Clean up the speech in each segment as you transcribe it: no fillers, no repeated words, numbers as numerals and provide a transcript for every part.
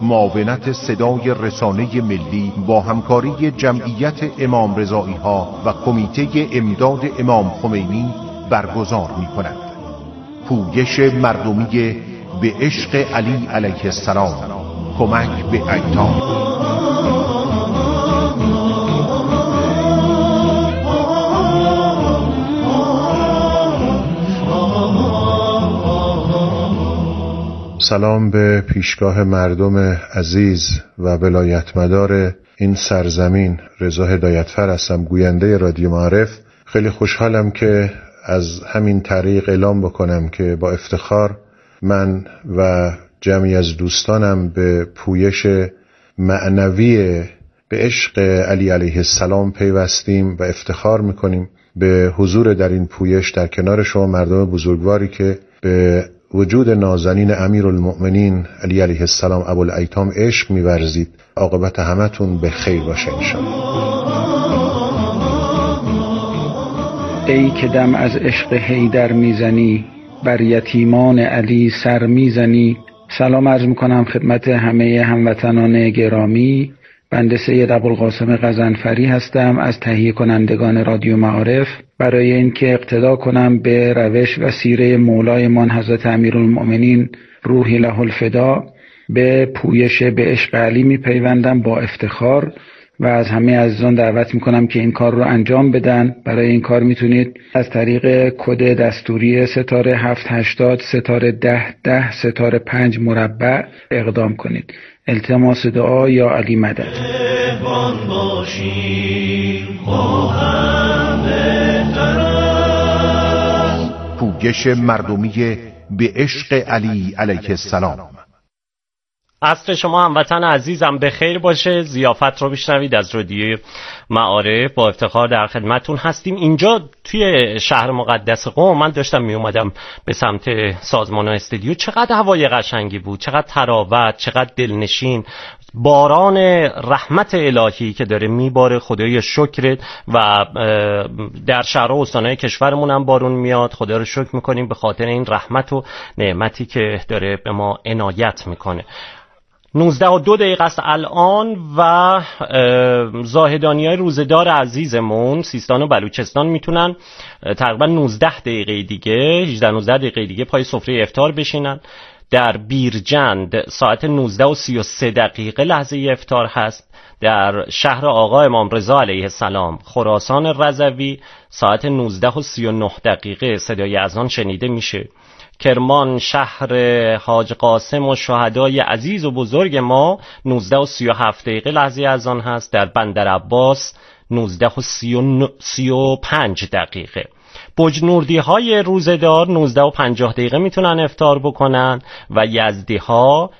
معاونت صدای رسانه ملی با همکاری جمعیت امام رضایی ها و کمیته امداد امام خمینی برگزار می کند. پویش مردمی به عشق علی علیه السلام، کمک به ایتام. سلام به پیشگاه مردم عزیز و ولایتمدار این سرزمین. رضا هدایتفر هستم، گوینده رادیو معارف. خیلی خوشحالم که از همین طریق اعلام بکنم که با افتخار من و جمعی از دوستانم به پویش معنوی به عشق علی علیه السلام پیوستیم و افتخار میکنیم به حضور در این پویش در کنار شما مردم بزرگواری که به وجود نازنین امیرالمؤمنین علی علیه السلام ابوالایتام عشق می‌ورزید. عاقبت همتون به خیر باشه انشاءالله. ای که دم از عشق حیدر میزنی، بر یتیمان علی سر میزنی. سلام عرض میکنم خدمت همه هموطنان گرامی. بنده سید ابوالقاسم غضنفری هستم از تهیه کنندگان رادیو معارف. برای اینکه اقتدا کنم به روش و سیره مولایمان حضرت امیرالمؤمنین روحی له الفدا، به پویش به عشق علی میپیوندم با افتخار و از همه عزیزان دعوت میکنم که این کار رو انجام بدن. برای این کار میتونید از طریق کد دستوری ستاره 780 ستاره 10 ستاره 5 مربع اقدام کنید. التماس دعا یا علی مدد. پویش مردمی به عشق علی علیه السلام. عصر شما هموطن عزیزم به خیر باشه. ضیافت رو بشنوید از رادیو معارف. با افتخار در خدمتون هستیم. اینجا توی شهر مقدس قم من داشتم می اومدم به سمت سازمان و استودیو. چقدر هوای قشنگی بود، چقدر تراوت، چقدر دلنشین. باران رحمت الهی که داره میباره، خدای شکرت. و در شهر و استانهای کشورمون هم بارون میاد. خدا رو شکر میکنیم به خاطر این رحمت و نعمتی که داره به ما عنایت میکنه. 19:02 است الان و زاهدانیای روزدار عزیزمون سیستان و بلوچستان میتونن تقریبا 19 دقیقه دیگه 18-19 دقیقه دیگه پای سفره افطار بشینن. در بیرجند ساعت 19:33 لحظه افطار هست. در شهر آقا امام رضا علیه السلام خراسان رضوی ساعت 19:39 صدای اذان شنیده میشه. کرمان شهر حاج قاسم و شهدای عزیز و بزرگ ما 19:37 لحظه اذان هست. در بندر عباس 19:35. بجنوردی های روزدار 19:50 میتونن افطار بکنن و یزدی ها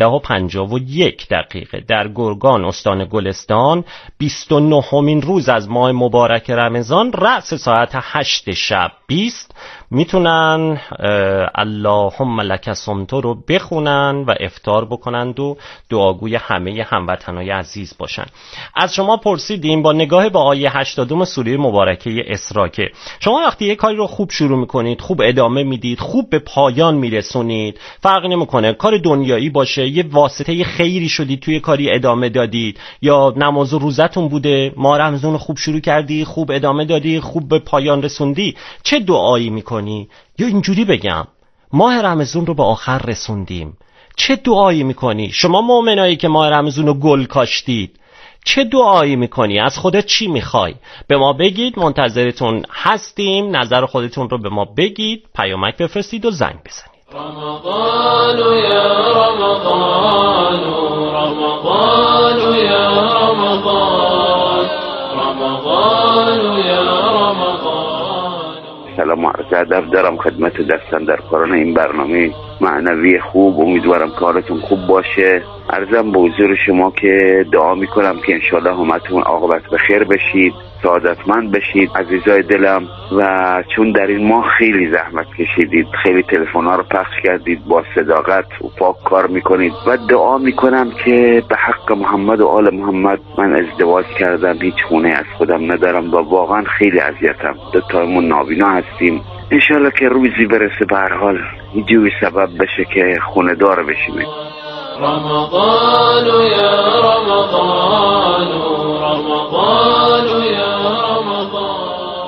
19:51. در گرگان استان گلستان 29مین روز از ماه مبارک رمضان رأس ساعت 8 شب 20 میتونن اللهم لک صمت رو بخونن و افطار بکنند و دعاگوی همه هموطنای عزیز باشن. از شما پرسیدیم با نگاه به آیه 80 سوره مبارکه اسراء که شما وقتی یه کاری رو خوب شروع میکنید، خوب ادامه میدید، خوب به پایان میرسونید، فرق نمیکنه کار دنیایی باشه، یه واسطه خیری شدید توی کاری ادامه دادید، یا نماز و روزتون بوده، ماه رمضان خوب شروع کردی، خوب ادامه دادی، خوب به پایان رسوندی، چه دعایی میکنی؟ یا اینجوری بگم ماه رمضان رو به آخر رسوندیم، چه دعایی میکنی؟ شما مؤمنایی که ماه رمضان رو گل کاشتید، چه دعایی میکنی؟ از خودت چی میخوای؟ به ما بگید، منتظرتون هستیم. نظر خودتون رو به ما بگید، پیامک بفرستید و زنگ بزنید. رمضان یا رمضان، رمضان یا رمضان، رمضان یا رمضان. سلام و عرض ادب دارم خدمت دستان در کاران این برنامه معنوی خوب. امیدوارم کارتون خوب باشه. عرضم به حضور شما که دعا میکنم که انشالله همتون عاقبت به خیر بشید، سعادتمند بشید عزیزای دلم. و چون در این ماه خیلی زحمت کشیدید، خیلی تلفن‌ها رو پخش کردید، با صداقت و پاک کار میکنید و دعا میکنم که به حق محمد و آل محمد، من ازدواج کردم، هیچ خونه از خودم ندارم و واقعا خیلی اذیتم، دو تایمون نابینا هستیم. انشالله که روزی برسه به هر حال یه جوری سبب بشه که خونه دار بشیم. رمضان یا رمضان رمضان یا رمضان.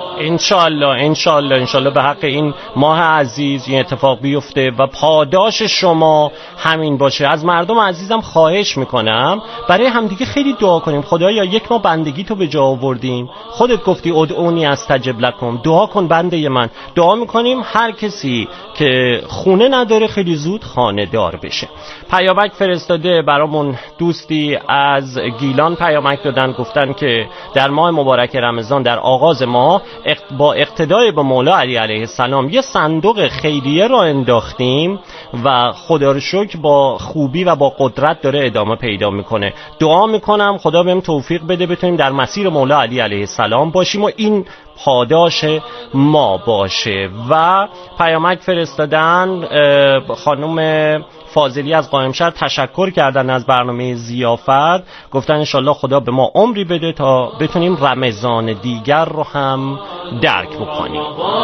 انشالله به حق این ماه عزیز این اتفاق بیفته و پاداش شما همین باشه. از مردم عزیزم خواهش میکنم برای همدیگه خیلی دعا کنیم. خدایا یک ما بندگی تو به جا آوردیم، خودت گفتی ادعونی استجب لکم، دعا کن بنده من. دعا میکنیم هر کسی که خونه نداره خیلی زود خانه دار بشه. پیامک فرستاده برامون دوستی از گیلان پیامک دادن، گفتن که در ماه مبارک رمضان در آغاز ماه با اقتدای به مولا علی علیه السلام یه صندوق خیریه را انداختیم و خدا رو شکر با خوبی و با قدرت داره ادامه پیدا میکنه. دعا میکنم خدا بهم توفیق بده بتونیم در مسیر مولا علی علیه السلام باشیم و این پاداش ما باشه. و پیامک فرستادن خانم فاضلی از قائمشهر تشکر کردن از برنامه ضیافت، گفتن انشالله خدا به ما عمری بده تا بتونیم رمضان دیگر رو هم درک بکنیم.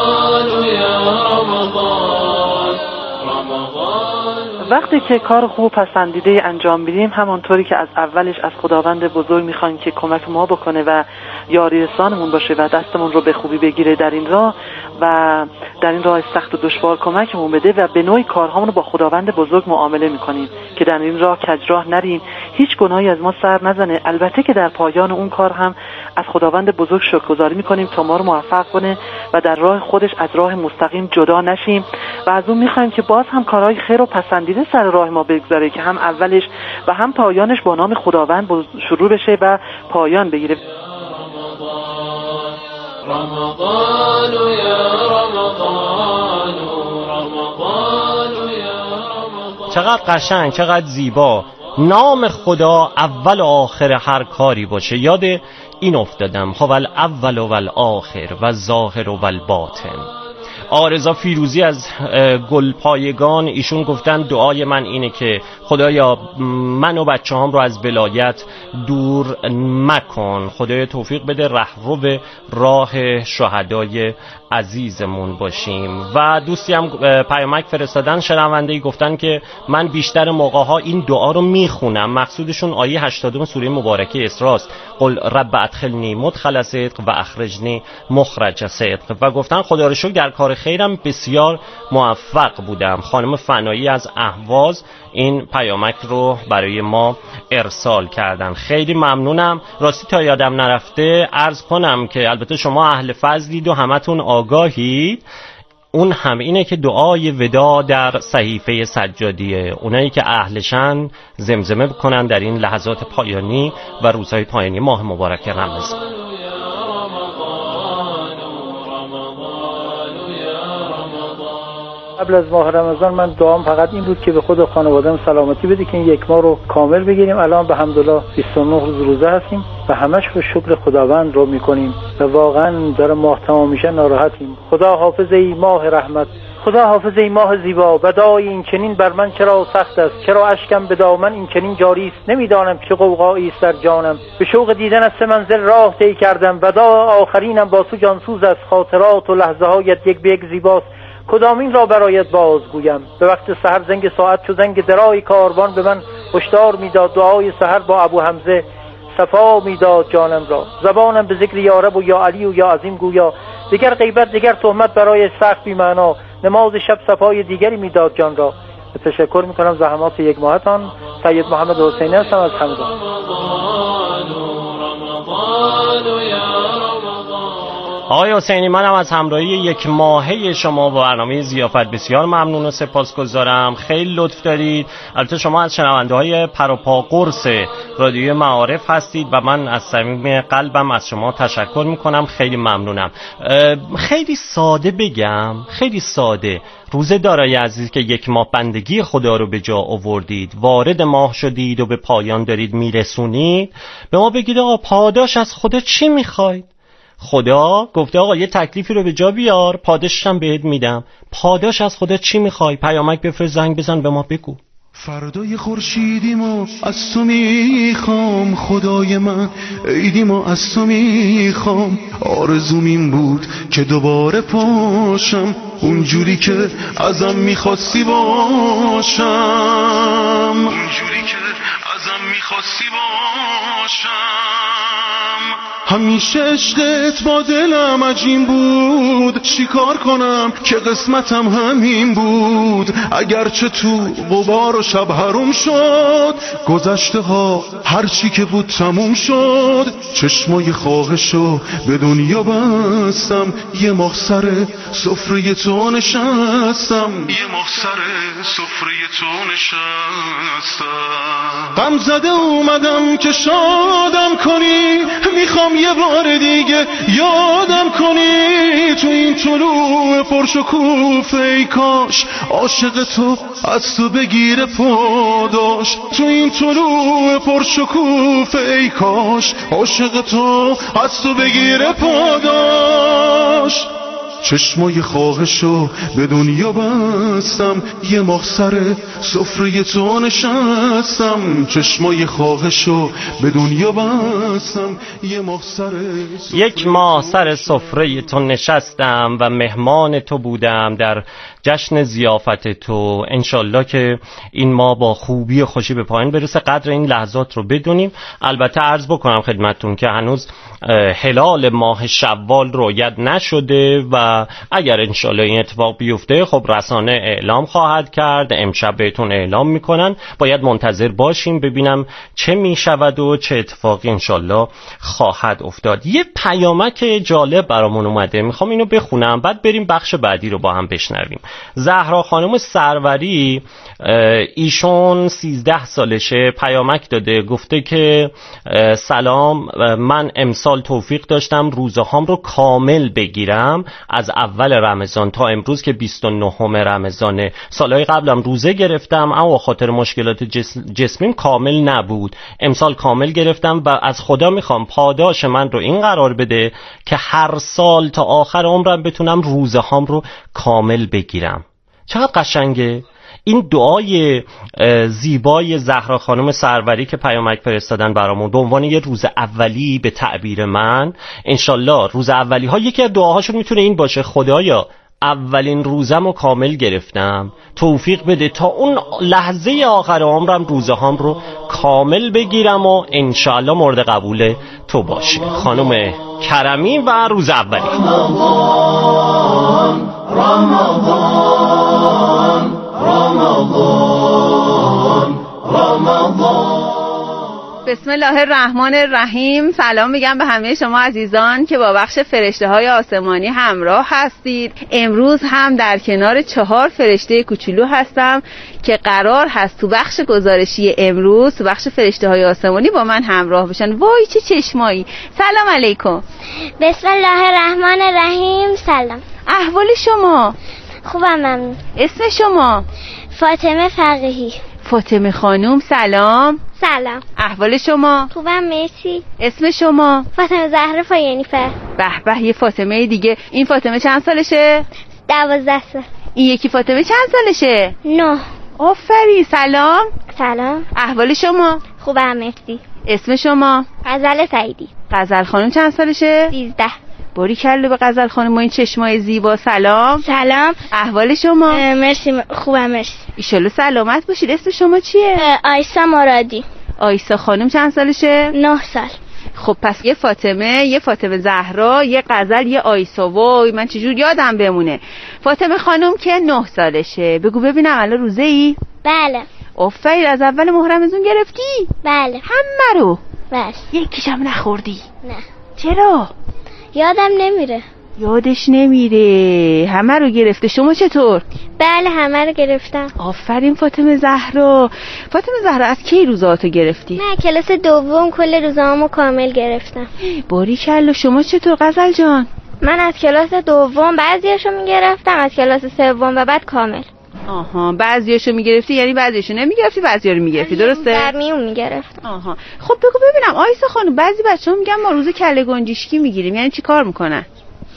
وقتی که کار خوب پسندیده انجام میدیم همانطوری که از اولش از خداوند بزرگ میخوایم که کمک ما بکنه و یاری رسانمون باشه و دستمون رو به خوبی بگیره در این راه و در این راه سخت و دشوار کمکمون بده و به نوعی کارهامون رو با خداوند بزرگ معامله میکنیم که در این راه کجراه نریم، هیچ گناهی از ما سر نزنه. البته که در پایان اون کار هم از خداوند بزرگ شکرگزاری میکنیم تا ما رو موفق کنه و در راه خودش از راه مستقیم جدا نشیم و از اون میخوایم که باز هم کارهای خیر و پسندیده سر راه ما بگذاره که هم اولش و هم پایانش با نام خداوند شروع بشه و پایان بگیره. رمضان یا رمضان رمضان یا رمضان. چقدر قشنگ، چقدر زیبا نام خدا اول و آخر هر کاری باشه. یاد این افتادم، هو الاول و الاخر و الظاهر و الباطن. آرزا فیروزی از گلپایگان ایشون گفتن دعای من اینه که خدایا من و بچه‌هام رو از ولایت دور مکن، خدایا توفیق بده رهرو به راه شهدای عزیزمون باشیم. و دوستی هم پیامک فرستادن، شنونده‌ای گفتن که من بیشتر موقع‌ها این دعا رو میخونم، مقصودشون آیه 80 سوره مبارکه اسراء، قل رب ادخلنی مدخل صدق و اخرجنی مخرج صدق، و گفتن خدا رو شکر در کار خیرم بسیار موفق بودم. خانم فنایی از اهواز این پیامک رو برای ما ارسال کردن، خیلی ممنونم. راستی تا یادم نرفته عرض کنم که البته شما اهل فضلید و همتون آگاهید، اون هم اینه که دعای ودا در صحیفه سجادیه، اونایی که اهلشن زمزمه بکنن در این لحظات پایانی و روزهای پایانی ماه مبارک رمضان. قبل از ماه رمضان من دعام فقط این بود که به خود و خانواده‌ام سلامتی بده که این یک ماه رو کامل بگیریم. الان به حمدالله 29 روز روزه هستیم و همش به شکر خداوند رو میکنیم و واقعا داره ماه تمام میشه ناراحتیم. خدا حافظ ای ماه رحمت، خدا حافظ ای ماه زیبا، بدای این چنین بر من چرا سخت است، چرا اشکم به دامن این چنین جاری است، نمیدانم چه قوقایی است در جانم، به شوق دیدن از سه منزل راه طی کردم، ودا آخرینم با تو جانسوز است، خاطرات و لحظه هایت یک به یک زیباست، کدامین را برایت بازگویم. به وقت سحر زنگ ساعت چو زنگ درای کاروان به من هشدار میداد، دعای سحر با ابو حمزه صفا میداد جانم را، زبانم به ذکر یا رب و یا علی و یا عظیم گویا، دیگر غیبت دیگر تهمت برای سخت بی معنا، نماز شب صفای دیگری میداد جان را. تشکر میکنم زحمات یک ماهتان. سید محمد حسینی هستم از همدان. آقای حسینی، منم از همراهی یک ماهه شما با برنامه ضیافت بسیار ممنون و سپاسگزارم، خیلی لطف دارید. البته شما از شنونده‌های پروپا قرص رادیو معارف هستید و من از صمیم قلبم از شما تشکر میکنم، خیلی ممنونم. خیلی ساده بگم، خیلی ساده، روزه دارای عزیز که یک ماه بندگی خدا رو به جا آوردید، وارد ماه شدید و به پایان دارید میرسونید، به ما بگید آقا پاداش از خدا چی میخواید؟ خدا گفته آقا یه تکلیفی رو به جا بیار، پاداشش هم بهت میدم. پاداش از خدا چی میخوای؟ پیامک بفرست، زنگ بزن به ما بگو. فردای خورشیدیمو از تو میخوام خدای من، عیدیمو از تو میخوام، آرزوم این بود که دوباره پاشم اونجوری که ازم میخواستی باشم، اونجوری که ازم میخواستی باشم. همیشه عشقت با دلم عجین بود، چیکار کنم که قسمتم همین بود. اگرچه تو غبار و شب حروم شد، گذشته ها هرچی که بود تموم شد. چشمای خواهشو به دنیا بستم، یه ماه سر سفره تو نشستم، یه ماه سر سفره تو نشستم. غم زده اومدم که شادم کنی، میخوام یه بار دیگه یادم کنی. تو این طلوع پرشکوفه ای کاش عاشق تو از تو بگیره پاداش. تو این طلوع پرشکوفه ای کاش عاشق تو از تو بگیره پاداش. چشمای خواهشو به دنیا بستم، یه ماه سر سفره تو نشستم. چشمای خواهشو به دنیا بستم، یه ماه سر یک ماه سر سفره تو نشستم و مهمان تو بودم در جشن ضیافت تو. انشالله که این ماه با خوبی و خوشی به پایان برسه. قدر این لحظات رو بدونیم. البته عرض بکنم خدمتتون که هنوز هلال ماه شوال رؤیت نشده و اگر انشالله این اتفاق بیفته خب رسانه اعلام خواهد کرد. امشب بهتون اعلام میکنن، باید منتظر باشیم ببینم چه میشود و چه اتفاقی انشالله خواهد افتاد. یه پیامک جالب برامون اومده، میخوام اینو بخونم بعد بریم بخش بعدی رو با هم بشنویم. زهرا خانم سروری، ایشون 13 سالشه، پیامک داده، گفته که سلام، من امسال توفیق داشتم روزه هام رو کامل بگیرم از اول رمضان تا امروز که 29 رمضانه. سالهای قبلم روزه گرفتم اما خاطر مشکلات جسمیم کامل نبود. امسال کامل گرفتم و از خدا میخوام پاداش من رو این قرار بده که هر سال تا آخر عمرم بتونم روزه هام رو کامل بگیرم. چقدر قشنگه این دعای زیبای زهرا خانم سروری که پیامک فرستادن برامون به عنوان یه روز اولی. به تعبیر من انشالله روز اولی ها یکی از دعاهاشون میتونه این باشه: خدایا اولین روزم رو کامل گرفتم، توفیق بده تا اون لحظه آخر عمرم روزه هام رو کامل بگیرم و انشالله مورد قبول تو باشه. خانم کرمی و روز اولی. رمضان رمضان رمضان رمضان. بسم الله الرحمن الرحیم. سلام میگم به همه شما عزیزان که با بخش فرشته های آسمانی همراه هستید. امروز هم در کنار 4 فرشته کوچولو هستم که قرار هست تو بخش گزارشی امروز تو بخش فرشته های آسمانی با من همراه بشن. وای چه چشمایی. سلام علیکم. بسم الله الرحمن الرحیم. سلام. احوال شما؟ خوبم ممنون. اسم شما؟ فاطمه فقیهی. فاطمه خانوم سلام. سلام. احوال شما؟ خوبم مرسی. اسم شما؟ فاطمه زهرا فاینیفر. به به یه فاطمه دیگه. این فاطمه چند سالشه؟ 12 سال. این یکی فاطمه چند سالشه؟ 9. آفرین. سلام. سلام. احوال شما؟ خوبم مرسی. اسم شما؟ غزل سعیدی. غزل خانم چند سالشه؟ 13. باریکلا به غزل خانم با این چشمای زیبا. سلام. سلام. احوال شما؟ مرسی خوبم مرسی. ایشالله سلامت باشید. اسم شما چیه؟ آیسا مرادی. آیسا خانم چند سالشه؟ 9 سال. خب پس یه فاطمه زهرا، یه غزل، یه آیسا. وای من چجور یادم بمونه. فاطمه خانم که 9 سالشه. بگو ببینم الان روزه ای؟ بله. آفرین. از اول ماه رمضان گرفتی؟ بله. همه رو؟ بله. یکیشم نخوردی؟ نه. چرا؟ یادم نمیره. یادش نمیره. همه رو گرفته. شما چطور؟ بله همه رو گرفتم. آفرین فاطمه زهرا. فاطمه زهرا از کی روزاتو گرفتی؟ من کلاس دوم کل روزامو کامل گرفتم. باریکلا. شما چطور غزل جان؟ من از کلاس دوم بعضیاشو میگرفتم، از کلاس سوم و بعد کامل. آها بعضیاشو میگرفتی یعنی بعضیاشو نمیگرفتی، بعضیا رو میگرفتی، درسته؟ در میون میگرفتم. آها. خب بگو ببینم آیسا خانم، بعضی بچه‌ها میگن ما روز کله گنجشکی میگیریم، یعنی چی کار میکنن؟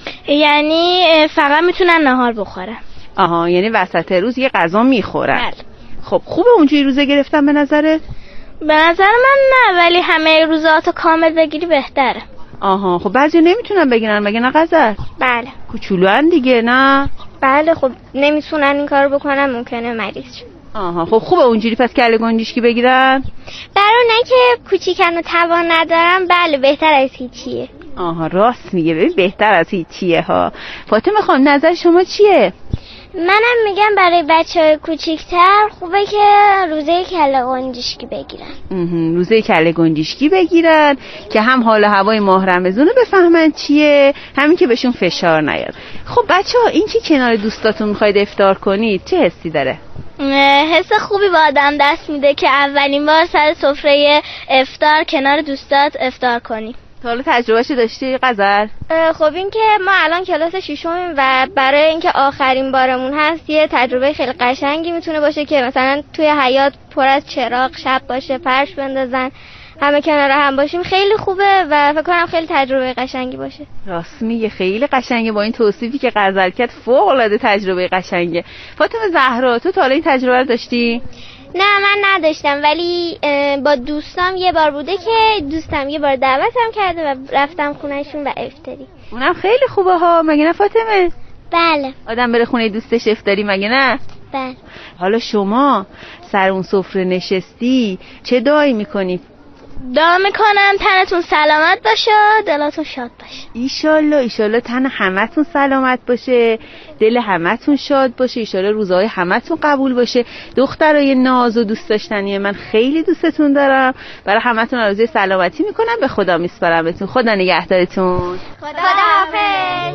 یعنی فقط میتونن نهار بخورن. آها یعنی وسط روز یه غذا میخورن. بله. خب خوبه اونجوری روزه گرفتن به نظرت؟ به نظر من نه، ولی همه روزاتو کامل بگیری بهتره. آها. خب بعضی نمیتونن بگیرن مگه نه غزل؟ بله. کوچولوان دیگه نه؟ بله خب نمیتونن این کار بکنن، ممکنه مریض شن. آها خب خوبه اونجوری پس کله گنجشکی بگیرن؟ برای اونایی که کوچیکن و توان ندارن بله بهتر از هیچیه. آها راست میگه، ببین بهتر از هیچیه ها. فاطمه خانم نظر شما چیه؟ منم میگم برای بچه‌های کوچیک‌تر خوبه که روزه کله گنجشکی بگیرن. روزه کله گنجشکی بگیرن که هم حال هوای ماه رمضان رو بفهمن چیه، همین که بهشون فشار نیاد. خب بچه‌ها این که کنار دوستاتون میخواید افطار کنید چه حسی داره؟ حس خوبی به آدم دست میده که اولین بار سر سفره افطار کنار دوستات افطار کنی. تا حالا تجربهشو داشتی غزل؟ خب این که ما الان کلاس 6م و برای اینکه آخرین بارمون هست یه تجربه خیلی قشنگی میتونه باشه که مثلا توی حیاط پر از چراغ شب باشه، فرش بندازن، همه کنار هم باشیم، خیلی خوبه و فکر کنم خیلی تجربه قشنگی باشه. راست میگه، خیلی قشنگه. با این توصیفی که غزل کرد فوق العاده تجربه قشنگه. فاطمه زهرا تو تا حالا این تجربه رو داشتی؟ نه من نداشتم، ولی با دوستام یه بار بوده که دوستم یه بار دعوتم کرده و رفتم خونهشون و افطاری. اونم خیلی خوبه ها، مگه نه فاطمه؟ بله. آدم بره خونه دوستش افطاری، مگه نه؟ بله. حالا شما سر اون سفره نشستی چه دعایی میکنی؟ دعا میکنم تنتون سلامت باشه، دلاتون شاد باشه. ایشالله ایشالله تن همتون سلامت باشه، دل همتون شاد باشه، ایشالله روزهای همتون قبول باشه. دخترای ناز و دوست داشتنی من خیلی دوستتون دارم. برای همتون آرزوی سلامتی میکنم. به خدا میسپارمتون. خدا نگهدارتون. خدا حافظ.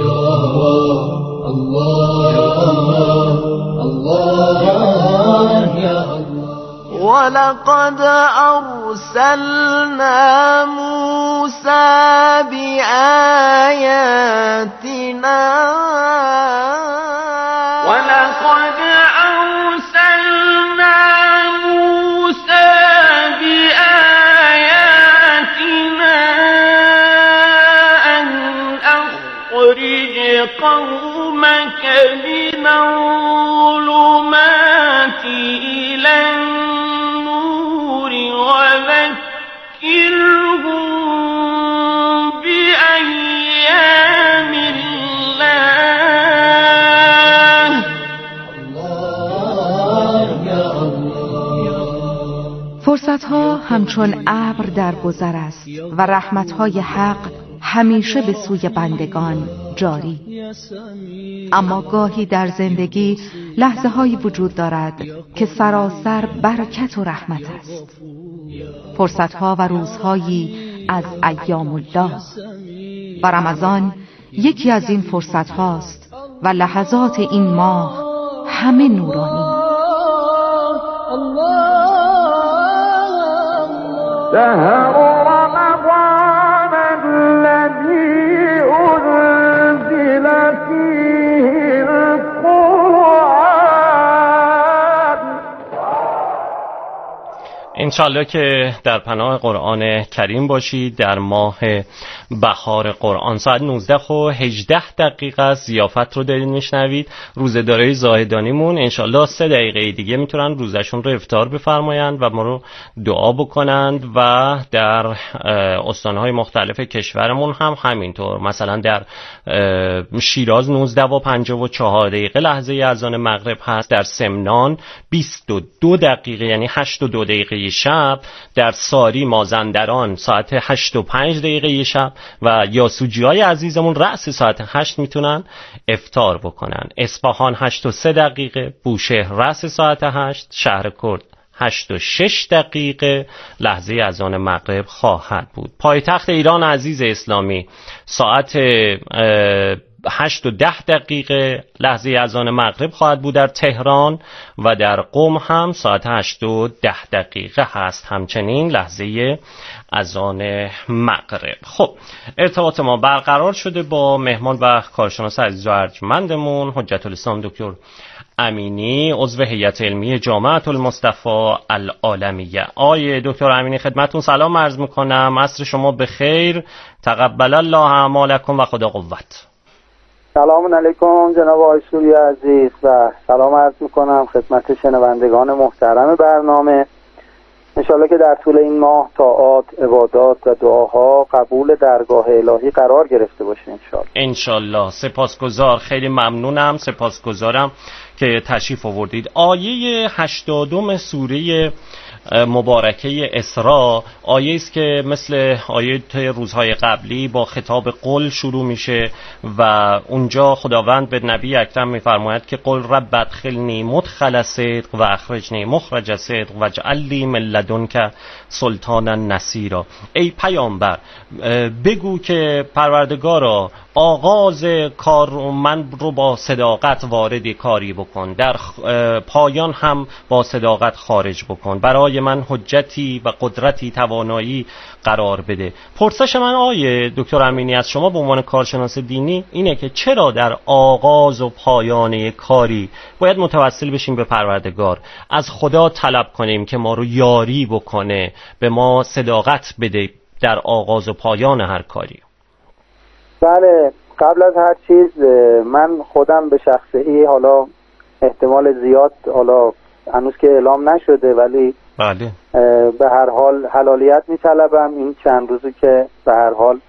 ولقد أرسلنا موسى بآياتنا أن أخرج قومك من الظلمات إلى النور وذكرهم بأيام الله. فرصتها همچون ابر در گذر است و رحمتهای حق همیشه به سوی بندگان جاری. اما گاهی در زندگی لحظه هایی وجود دارد که سراسر برکت و رحمت است. فرصتها و روزهایی از ایام الله و رمضان یکی از این فرصت هاست و لحظات این ماه همه نورانی. انشالله که در پناه قرآن کریم باشید. در ماه بهار قرآن ساعت 19:18 است. ضیافت رو دارید میشنوید. روزه‌دارای زاهدانیمون انشالله 3 دقیقه دیگه میتونن روزشون رو افطار بفرمایند و ما رو دعا بکنند و در استانهای مختلف کشورمون هم همینطور. مثلا در شیراز 19:54 لحظه اذان مغرب هست. در سمنان 22 دقیقه یعنی 8:02 شب. در ساری مازندران ساعت 8:05 شب و یاسوجی‌های عزیزمون رأس ساعت 8 میتونن افطار بکنن. اصفهان 8:03، بوشهر رأس ساعت 8، شهر کرد 8:06 لحظه اذان مغرب خواهد بود. پایتخت ایران عزیز اسلامی ساعت 8:10 لحظه اذان مغرب خواهد بود در تهران و در قم هم ساعت 8:10 هست همچنین لحظه اذان مغرب. خب ارتباط ما برقرار شده با مهمان و کارشناس عزیز و ارجمندمون حجت الاسلام دکتر امینی، عضو هیئت علمی جامعة المصطفى العالمیه. آقای دکتر امینی خدمتتون سلام عرض میکنم. عصر شما بخیر، تقبل الله اعمالکم و خدا قوت. سلام علیکم جناب آقای سوری عزیز و سلام عرض میکنم خدمت شنوندگان محترم برنامه. انشالله که در طول این ماه طاعات، عبادات و دعاها قبول درگاه الهی قرار گرفته باشه انشالله. سپاسگزار، خیلی ممنونم، سپاسگزارم که تشریف آوردید. آیه 80 سوره مبارکه اسراء آیه است که مثل آیه روزهای قبلی با خطاب قل شروع میشه و اونجا خداوند به نبی اکرم میفرماید که قل رب ادخلنی مدخل صدق و اخرجنی مخرج صدق واجعل لی من لدنک سلطانا نصیرا. ای پیامبر بگو که پروردگارا آغاز کار من رو با صداقت وارد کاری بکن، در پایان هم با صداقت خارج بکن، برای من حجتی و قدرتی توانایی قرار بده. پرسش من آیه دکتر امینی از شما به عنوان کارشناس دینی اینه که چرا در آغاز و پایان کاری باید متوسل بشیم به پروردگار، از خدا طلب کنیم که ما رو یاری بکنه، به ما صداقت بده در آغاز و پایان هر کاری؟ بله، قبل از هر چیز من خودم به شخصی، حالا احتمال زیاد حالا هنوز که اعلام نشده ولی بله به هر حال حلالیت می‌طلبم این چند روزی که به هر حال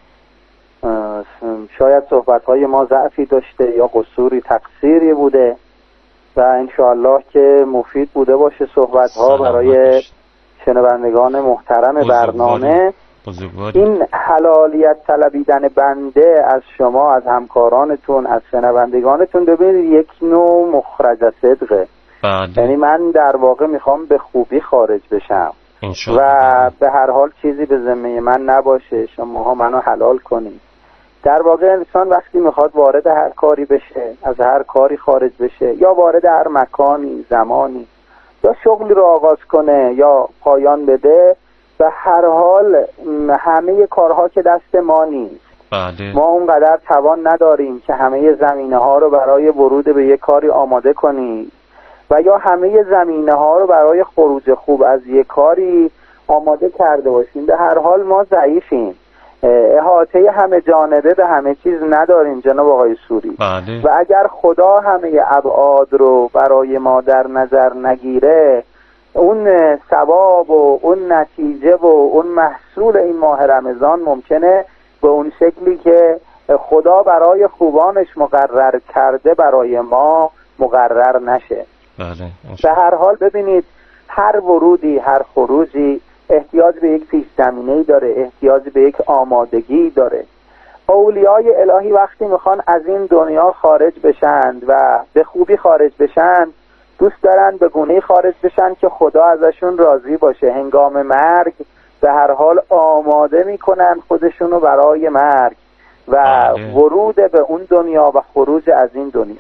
شاید صحبت‌های ما ضعفی داشته یا قصوری تقصیری بوده و انشاءالله که مفید بوده باشه صحبت‌ها برای شنوندگان محترم برنامه. این حلالیت طلبیدن بنده از شما، از همکارانتون، از شنوندگانتون، ببینید یک نوع مخرج صدقه. یعنی من در واقع میخوام به خوبی خارج بشم و به هر حال چیزی به ذمه من نباشه، شماها منو حلال کنید. در واقع انسان وقتی میخواد وارد هر کاری بشه، از هر کاری خارج بشه، یا وارد هر مکانی، زمانی، یا شغلی رو آغاز کنه یا پایان بده، به هر حال همه کارها که دست ما نیست. ما اونقدر توان نداریم که همه زمینه ها رو برای ورود به یک کاری آماده کنیم و یا همه زمینه ها رو برای خروج خوب از یک کاری آماده کرده باشیم. به هر حال ما ضعیفیم، احاطه همه جانبه به همه چیز نداریم جناب آقای سوری. و اگر خدا همه ابعاد رو برای ما در نظر نگیره، اون ثواب و اون نتیجه و اون محصول این ماه رمضان ممکنه به اون شکلی که خدا برای خوبانش مقرر کرده برای ما مقرر نشه. به هر حال ببینید هر ورودی، هر خروجی احتیاج به یک پیش زمینه‌ای داره، احتیاج به یک آمادگی داره. اولیای الهی وقتی میخوان از این دنیا خارج بشند و به خوبی خارج بشند، دوست دارن به گونه‌ای خارج بشن که خدا ازشون راضی باشه. هنگام مرگ به هر حال آماده میکنن خودشونو برای مرگ و ورود به اون دنیا و خروج از این دنیا.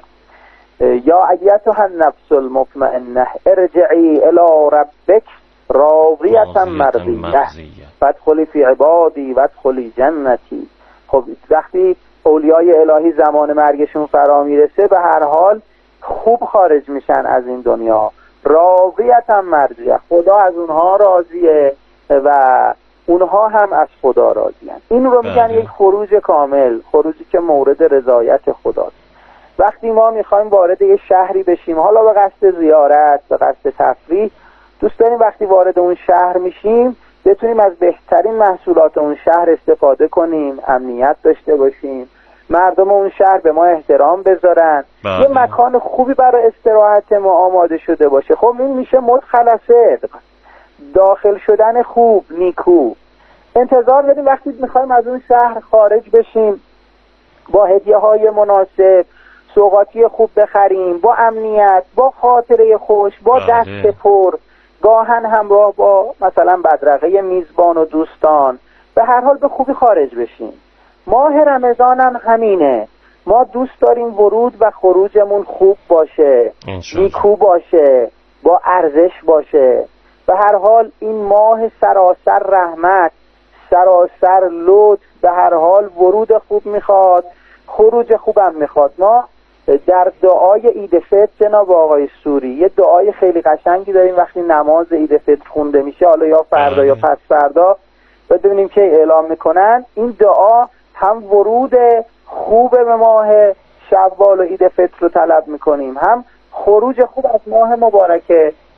یا ایتها النفس المطمئنه ارجعی الی ربک راضیة مرضیه فادخلی فی عبادی وادخلی جنتی. خب وقتی اولیای الهی زمان مرگشون فرا میرسه، به هر حال خوب خارج میشن از این دنیا، راضیة مرضیه، خدا از اونها راضیه و اونها هم از خدا راضیه. این رو میگن یک خروج کامل، خروجی که مورد رضایت خداست. وقتی ما میخوایم وارد یه شهری بشیم، حالا به قصد زیارت، به قصد تفریح، دوست داریم وقتی وارد اون شهر میشیم بتونیم از بهترین محصولات اون شهر استفاده کنیم، امنیت داشته باشیم، مردم اون شهر به ما احترام بذارن، یه مکان خوبی برای استراحت ما آماده شده باشه. خب این میشه مدخل صدق، داخل شدن خوب، نیکو. انتظار داریم وقتی میخوایم از اون شهر خارج بشیم با هدیه های مناسب، سوغاتی خوب بخریم، با امنیت، با خاطره خوش، با دست پر، گاهن همراه با مثلا بدرقه میزبان و دوستان، به هر حال به خوبی خارج بشیم. ماه رمضان هم همینه، ما دوست داریم ورود و خروجمون خوب باشه، نیکو باشه، با ارزش باشه. به هر حال این ماه سراسر رحمت، سراسر لطف، به هر حال ورود خوب میخواد، خروج خوبم میخواد. ما در دعای عید فطر جناب آقای سوری یه دعای خیلی قشنگی داریم وقتی نماز عید فطر خونده میشه، حالا یا فردا یا پس فردا، بدونیم که اعلام میکنن این دعا هم ورود خوب به ماه شوال و عید فطر رو طلب میکنیم، هم خروج خوب از ماه مبارک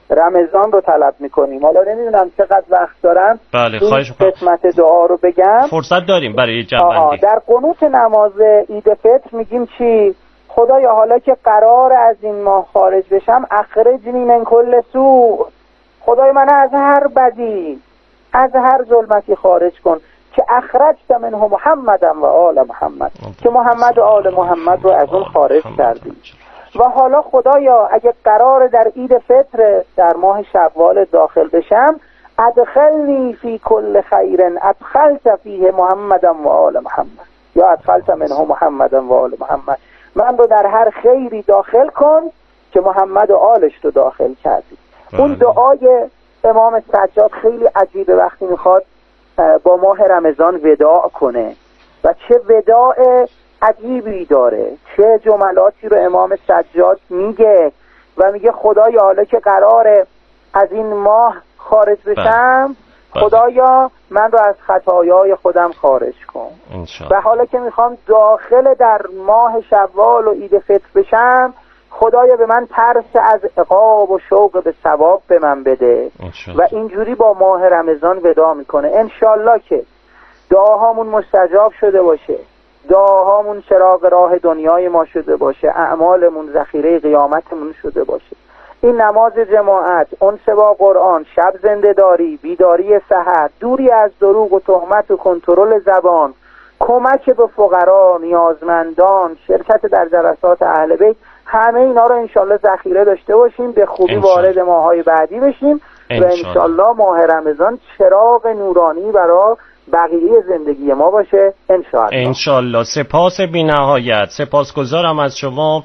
رمضان رو طلب میکنیم. حالا نمیدونم چقدر وقت دارم. بله خواهش میکنم. قسمت دعا رو بگم. فرصت داریم برای جنبندی. در قنوت نماز عید فطر میگیم چی؟ خدایا حالا که قرار از این ماه خارج بشم اخرجنی من کل سوء، خدای من از هر بدی، از هر ظلمتی خارج کن که اخرجت منه محمدا و آل محمد، که محمد و آل محمد رو از اون خارج کردی. و حالا خدایا اگه قرار در عید فطر در ماه شوال داخل بشم ادخلنی فی کل خیر ادخلت فیه محمدا و آل محمد یا ادخلت منه محمدا و آل محمد، من رو در هر خیری داخل کن که محمد و آلش رو داخل کردی. اون دعای امام سجاد خیلی عجیبه وقتی میخواد با ماه رمضان وداع کنه و چه وداع عجیبی داره، چه جملاتی رو امام سجاد میگه و میگه خدایا حالا که قراره از این ماه خارج بشم خدایا من رو از خطایای خودم خارج کن. و حالا که میخوام داخل در ماه شوال و عید فطر بشم خدایا به من ترس از عقاب و شوق به ثواب به من بده. و اینجوری با ماه رمضان وداع میکنه. انشالله که دعاهامون مستجاب شده باشه، دعاهامون چراغ راه دنیای ما شده باشه، اعمالمون ذخیره قیامتمون شده باشه. این نماز جماعت، انس با قرآن، شب زنده داری، بیداری سحر، دوری از دروغ و تهمت و کنترل زبان، کمک به فقرا، نیازمندان، شرکت در جلسات اهل بیت، همه اینا رو انشالله ذخیره داشته باشیم، به خوبی وارد ماه‌های بعدی بشیم و انشالله ماه رمضان چراغ نورانی برای بقیه زندگی ما باشه انشالله. سپاس بی‌نهایت. سپاسگزارم از شما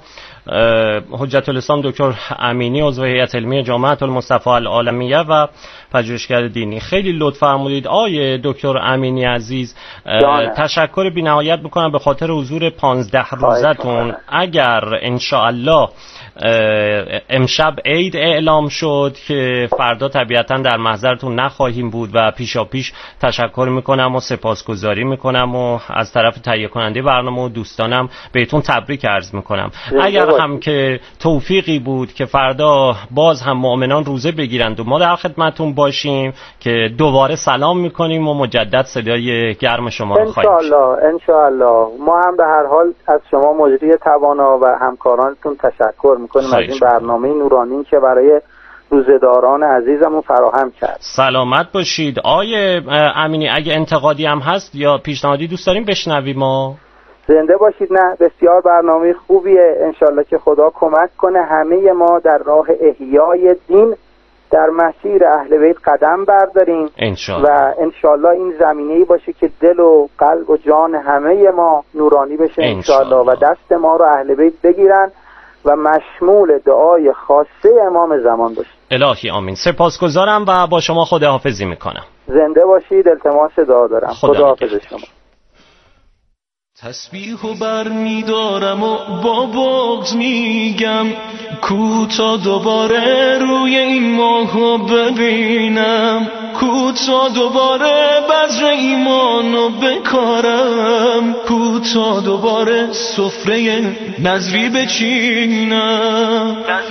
حجت الاسلام دکتر امینی، عضو هیئت علمی جامعه المصطفى العالمیه و پژوهشگر دینی. خیلی لطف فرمودید آقای دکتر امینی عزیز. تشکر بی‌نهایت میکنم به خاطر حضور 15 روزتون. اگر انشاءالله امشب عید اعلام شد که فردا طبیعتا در محضرتون نخواهیم بود و پیشاپیش تشکر میکنم و سپاسگزاری میکنم و از طرف تهیه کننده برنامه و دوستانم بهتون تبریک عرض میکنم. اگر هم که توفیقی بود که فردا باز هم مؤمنان روزه بگیرند و ما در خدمتون باشیم که دوباره سلام میکنیم و مجدد صدای گرم شما رو خواهیم شنید. انشاءالله. ما هم به هر حال از شما مجری توانا و همکارانتون تشکر میکنیم از این برنامه نورانی که برای روزداران عزیزمون فراهم کرد. سلامت باشید. آیه امینی اگه انتقادی هم هست یا پیشنهادی دوست داریم بشنویم. ما زنده باشید. نه بسیار برنامه خوبیه. انشالله که خدا کمک کنه همه ما در راه احیای دین در مسیر اهل بیت قدم برداریم و انشالله این زمینه‌ای باشه که دل و قلب و جان همه ما نورانی بشه انشالله و دست ما رو اهل بیت بگیرن و مشمول دعای خاصه امام زمان باشه. الهی آمین. سپاسگزارم و با شما خداحافظی میکنم. زنده باشید. التماس دعا دارم. خداحافظ شما. تسبیحو بر میدارم و با بغض میگم کوتا دوباره روی این ماهو ببینم، کوتا دوباره بذر ایمانو بکارم، کوتا دوباره سفره نظری بچینم.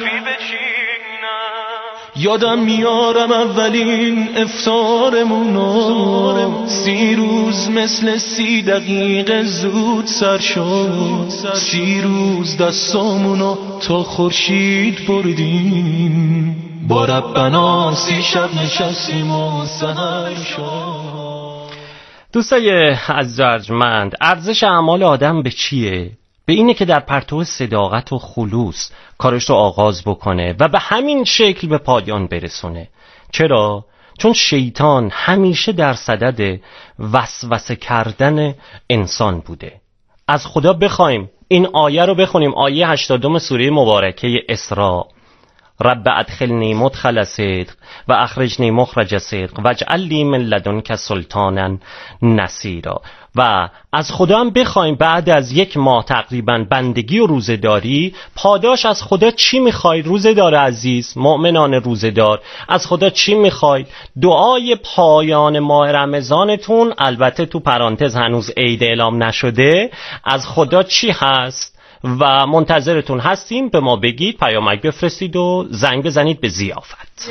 یادم میارم اولین افطارمونو 30 روز مثل 30 دقیقه زود سر شد، 30 روز دستامونو تا خورشید بردیم، با ربنا 30 شب نشستیم و سحر شد. دوستای عزیز و ارجمند، ارزش اعمال آدم به چیه؟ به اینه که در پرتو صداقت و خلوص کارش رو آغاز بکنه و به همین شکل به پایان برسونه. چرا؟ چون شیطان همیشه در صدد وسوسه کردن انسان بوده. از خدا بخوایم این آیه رو بخونیم، آیه 80 سوره مبارکه اسراء: رب ادخلنی مدخل صدق و اخرجنی مخرج صدق واجعل لی من لدنک سلطانا نصیرا. و از خدا هم بخوایم بعد از 1 ماه تقریبا بندگی و روزه‌داری، پاداش از خدا چی میخواید روزه‌دار عزیز، مؤمنان روزه‌دار؟ از خدا چی میخواید؟ دعای پایان ماه رمضانتون، البته تو پرانتز هنوز عید اعلام نشده، از خدا چی هست؟ و منتظرتون هستیم. به ما بگید، پیامک بفرستید و زنگ بزنید به ضیافت.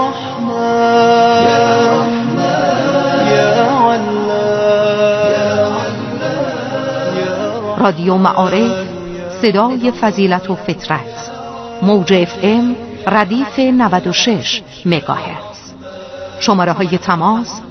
رادیو معارف، صدای فضیلت و فطرت، موج FM ردیف 96 مگاهرتز. شماره های تماس